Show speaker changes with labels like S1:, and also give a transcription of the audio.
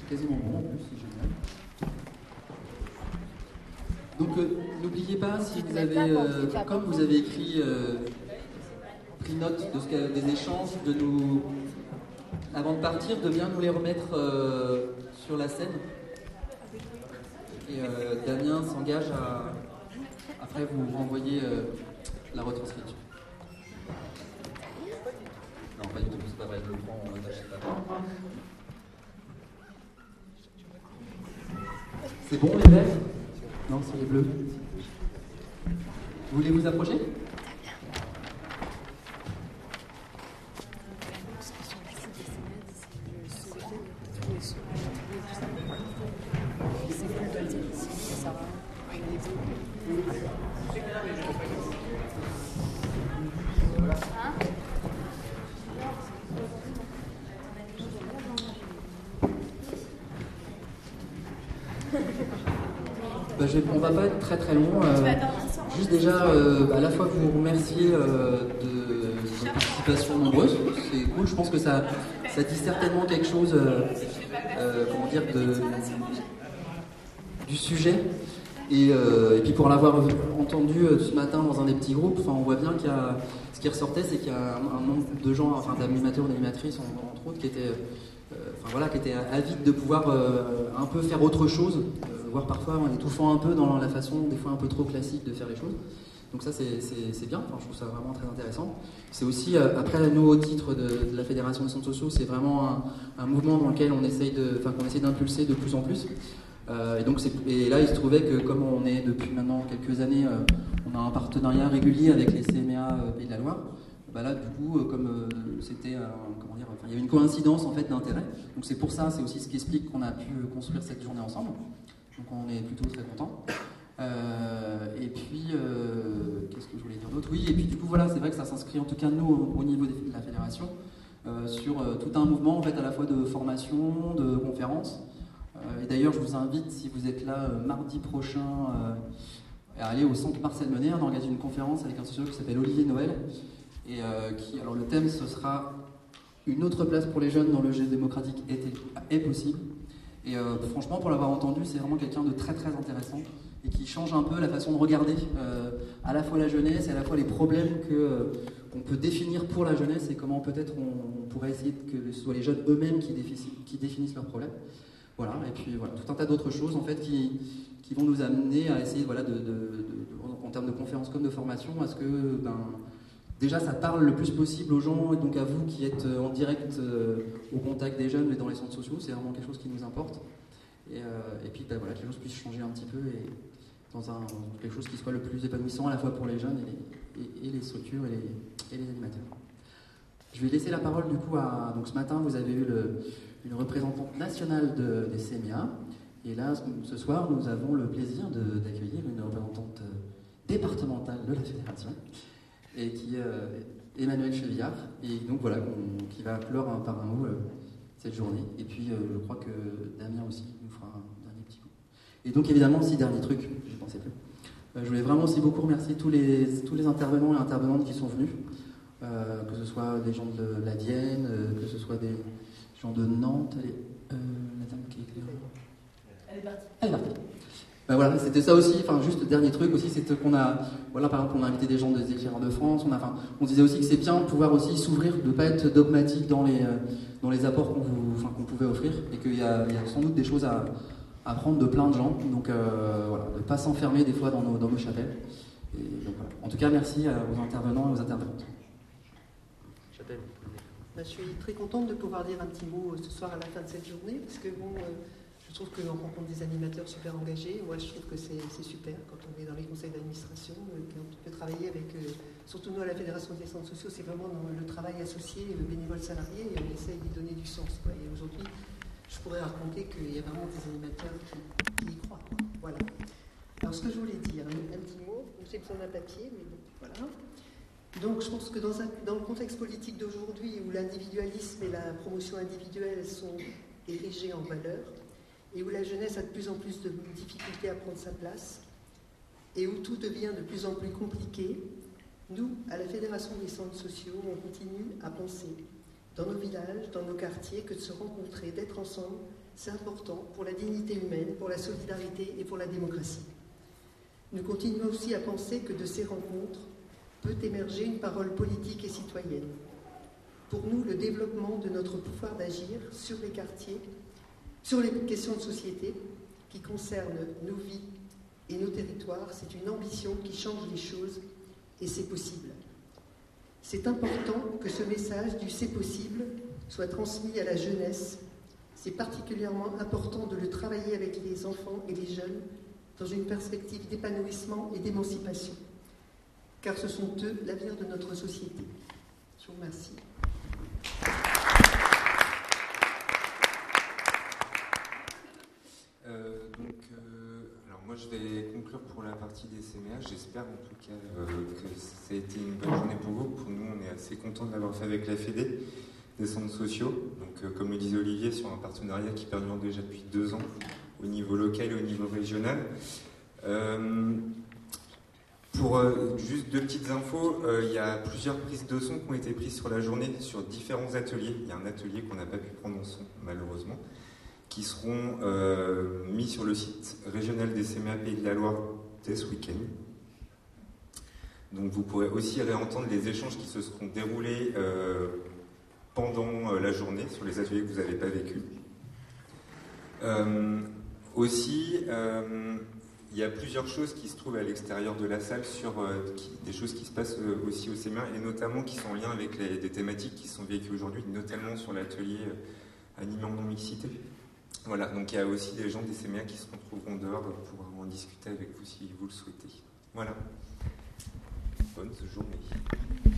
S1: quasiment bon en plus, c'est génial. Donc n'oubliez pas, si vous avez, comme vous avez écrit, pris note de des échanges, de nous, avant de partir, de bien nous les remettre sur la scène. Et Damien s'engage à après vous renvoyer la retranscription. Non, pas du tout, c'est pas vrai, je le prends, on n'achète pas. C'est bon les verts? Non, c'est les bleus. Vous voulez vous approcher? On va pas être très très long. Juste déjà, à la fois vous remercier de votre participation nombreuse. C'est cool. Je pense que ça dit certainement quelque chose, comment dire, du sujet. Et puis pour l'avoir entendu ce matin dans un des petits groupes, on voit bien qu'il y a, ce qui ressortait, c'est qu'il y a un nombre de gens, enfin d'animateurs ou d'animatrices entre autres, qui étaient avides de pouvoir un peu faire autre chose, voire parfois en étouffant un peu dans la façon, des fois un peu trop classique de faire les choses. Donc ça c'est bien, je trouve ça vraiment très intéressant. C'est aussi, après nous au titre de la Fédération des centres sociaux, c'est vraiment un mouvement dans lequel qu'on essaye d'impulser de plus en plus. Et là il se trouvait que comme on est depuis maintenant quelques années, on a un partenariat régulier avec les CMA Pays de la Loire. Là du coup, comme c'était, il y avait une coïncidence en fait d'intérêt. Donc c'est pour ça, c'est aussi ce qui explique qu'on a pu construire cette journée ensemble. Donc on est plutôt très contents. Et puis, qu'est-ce que je voulais dire d'autre? Oui, et puis du coup voilà, c'est vrai que ça s'inscrit en tout cas nous au niveau de la fédération sur tout un mouvement en fait à la fois de formation, de conférences. Et d'ailleurs, je vous invite, si vous êtes là mardi prochain, à aller au centre Marcel Menet. On organise une conférence avec un sociologue qui s'appelle Olivier Noël. Et alors le thème, ce sera une autre place pour les jeunes dans le jeu démocratique est possible. Et franchement, pour l'avoir entendu, c'est vraiment quelqu'un de très très intéressant et qui change un peu la façon de regarder à la fois la jeunesse et à la fois les problèmes qu'on peut définir pour la jeunesse et comment peut-être on pourrait essayer que ce soit les jeunes eux-mêmes qui définissent leurs problèmes. Voilà, et puis voilà, tout un tas d'autres choses en fait qui vont nous amener à essayer en termes de conférences comme de formation, à ce que déjà ça parle le plus possible aux gens et donc à vous qui êtes en direct au contact des jeunes et dans les centres sociaux, c'est vraiment quelque chose qui nous importe. Et puis que les choses puissent changer un petit peu et dans quelque chose qui soit le plus épanouissant à la fois pour les jeunes et les structures et les animateurs. Je vais laisser la parole du coup donc ce matin vous avez eu une représentante nationale des CMA et là ce soir nous avons le plaisir d'accueillir une représentante départementale de la fédération et qui est Emmanuel Chevillard et donc voilà qui va clore par un mot cette journée et puis je crois que Damien aussi nous fera un dernier petit coup. Et donc évidemment aussi dernier truc, je pensais plus. Je voulais vraiment aussi beaucoup remercier tous les intervenants et intervenantes qui sont venus. Que ce soit des gens de la Vienne, que ce soit des gens de Nantes. La dame qui est là. Elle est partie. Voilà, c'était ça aussi. Juste le dernier truc aussi, c'est qu'on a, par exemple, on a invité des gens des éclaireurs de France. On disait aussi que c'est bien de pouvoir aussi s'ouvrir, de ne pas être dogmatique dans les apports qu'on pouvait offrir, et qu'il y a sans doute des choses à apprendre de plein de gens. Donc de ne pas s'enfermer des fois dans nos chapelles. Et donc, voilà. En tout cas, merci aux intervenants et aux intervenantes.
S2: Je suis très contente de pouvoir dire un petit mot ce soir à la fin de cette journée, parce que je trouve que l'on rencontre des animateurs super engagés. Moi, je trouve que c'est super quand on est dans les conseils d'administration, qu'on peut travailler avec, surtout nous à la Fédération des centres sociaux, c'est vraiment dans le travail associé, le bénévole salarié, et on essaye d'y donner du sens. Et aujourd'hui, je pourrais raconter qu'il y a vraiment des animateurs qui y croient. Voilà. Alors, ce que je voulais dire, un petit mot, j'ai besoin d'un papier, mais bon, voilà. Donc je pense que dans le contexte politique d'aujourd'hui où l'individualisme et la promotion individuelle sont érigés en valeur et où la jeunesse a de plus en plus de difficultés à prendre sa place et où tout devient de plus en plus compliqué, nous, à la Fédération des centres sociaux, on continue à penser dans nos villages, dans nos quartiers, que de se rencontrer, d'être ensemble, c'est important pour la dignité humaine, pour la solidarité et pour la démocratie. Nous continuons aussi à penser que de ces rencontres peut émerger une parole politique et citoyenne. Pour nous, le développement de notre pouvoir d'agir sur les quartiers, sur les questions de société qui concernent nos vies et nos territoires, c'est une ambition qui change les choses et c'est possible. C'est important que ce message du « c'est possible » soit transmis à la jeunesse. C'est particulièrement important de le travailler avec les enfants et les jeunes dans une perspective d'épanouissement et d'émancipation, car ce sont eux l'avenir de notre société. Je vous remercie.
S3: Alors moi je vais conclure pour la partie des CMA. J'espère en tout cas que ça a été une bonne journée pour vous. Pour nous, on est assez contents de l'avoir fait avec la Fédé des centres sociaux. Donc comme le disait Olivier, sur un partenariat qui perdure déjà depuis 2 ans au niveau local et au niveau régional. Pour juste 2 petites infos, il y a plusieurs prises de son qui ont été prises sur la journée sur différents ateliers. Il y a un atelier qu'on n'a pas pu prendre en son, malheureusement, qui seront mis sur le site régional des CMA Pays de la Loire dès ce week-end. Donc vous pourrez aussi réentendre les échanges qui se seront déroulés pendant la journée sur les ateliers que vous n'avez pas vécus. Aussi, il y a plusieurs choses qui se trouvent à l'extérieur de la salle, sur des choses qui se passent aussi au CMA, et notamment qui sont en lien avec des thématiques qui sont vécues aujourd'hui, notamment sur l'atelier animé en non-mixité. Voilà, donc il y a aussi des gens des CMA qui se retrouveront dehors pour en discuter avec vous si vous le souhaitez. Voilà. Bonne journée.